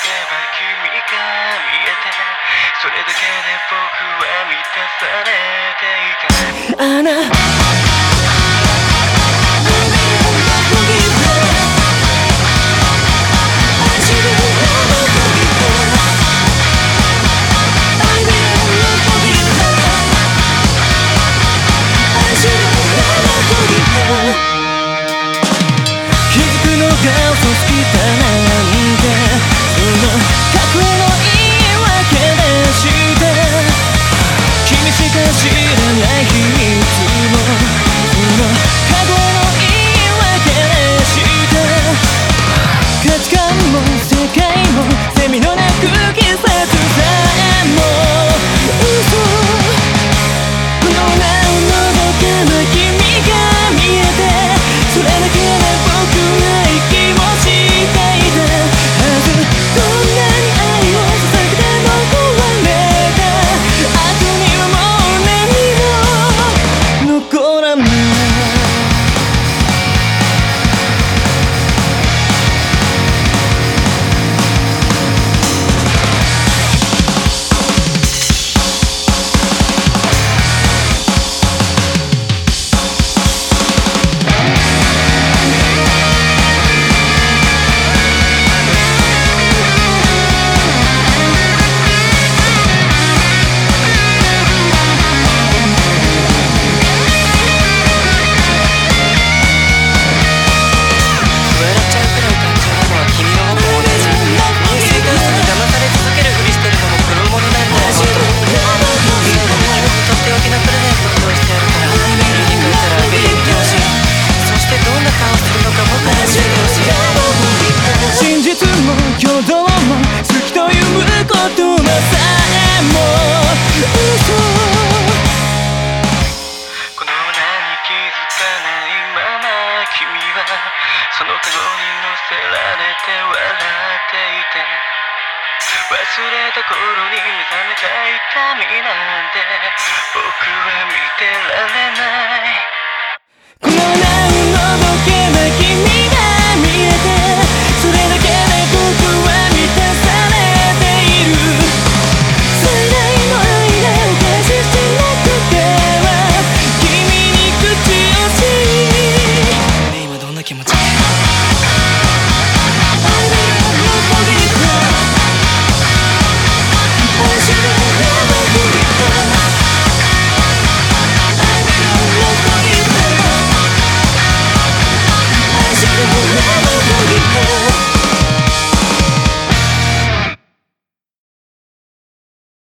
君が見えて、それだけで僕は満たされていた。あなそのカゴに乗せられて笑っていて、忘れた頃に目覚めた痛みなんて僕は見てられない。このなうの時計